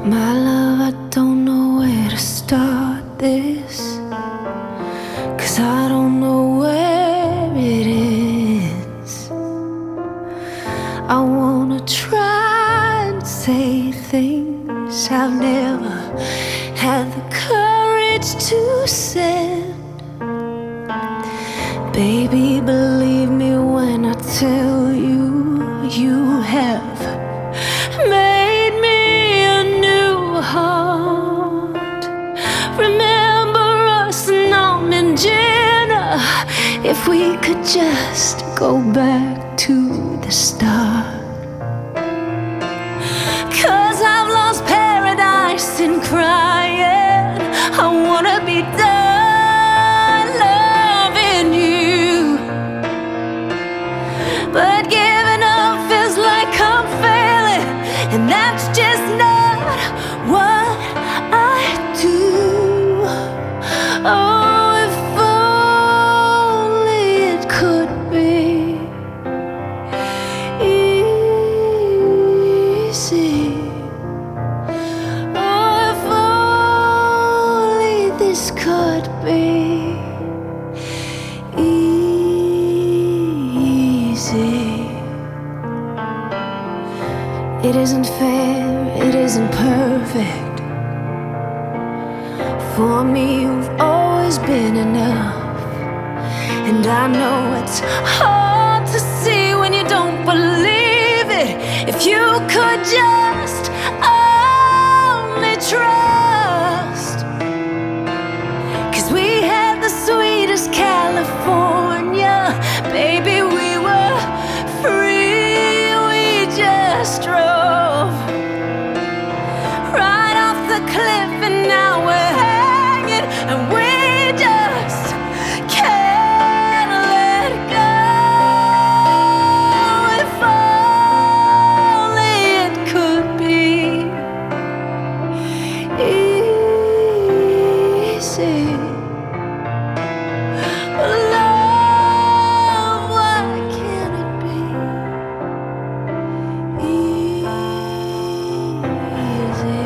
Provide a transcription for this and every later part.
My love, I don't know where to start this, 'cause I don't know where it ends. I wanna try and say things I've never had the courage to send. Baby, believe me when I tell you, you have made me a new heart. Remember us, Nam and Jenna, if we could just go back to the start. 'Cause I've lost paradise in crying. I wanna be done loving you, but giving up feels like I'm failing, and that's just not what I do. Oh, if only it could be easy. Oh, if only this could be easy. It isn't fair, it isn't perfect. For me, you've always been enough. And I know it's hard to see when you don't believe it. If you could just only trust. 'Cause we had the sweetest California. Baby, we were free, we just drove right off the cliff, and now we're hanging, and we just can't let go. If only it could be easy. Love, why can't it be easy?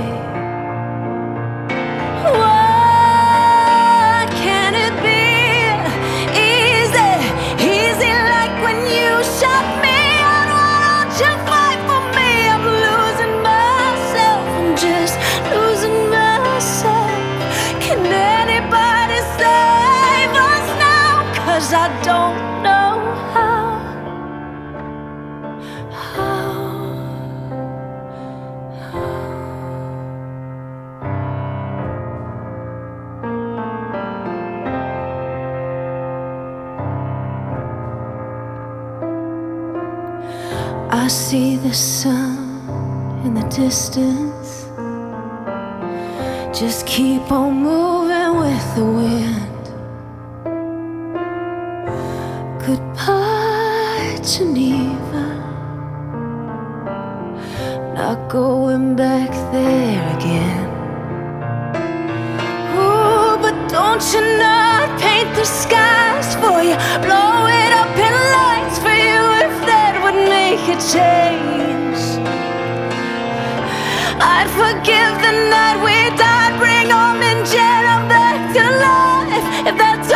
Why can't it be easy? Easy like when you shut me out. Why don't you fight for me? I'm losing myself. I'm just losing myself. Can anybody save us now? 'Cause I don't know how. I see the sun in the distance. Just keep on moving with the wind. Goodbye, Geneva. Not going back there again. Oh, but don't you know I'd paint the skies for you, blow it up in lights for you, if that would make a change. I'd forgive the night we died, bring on and Jenna back to life, if that's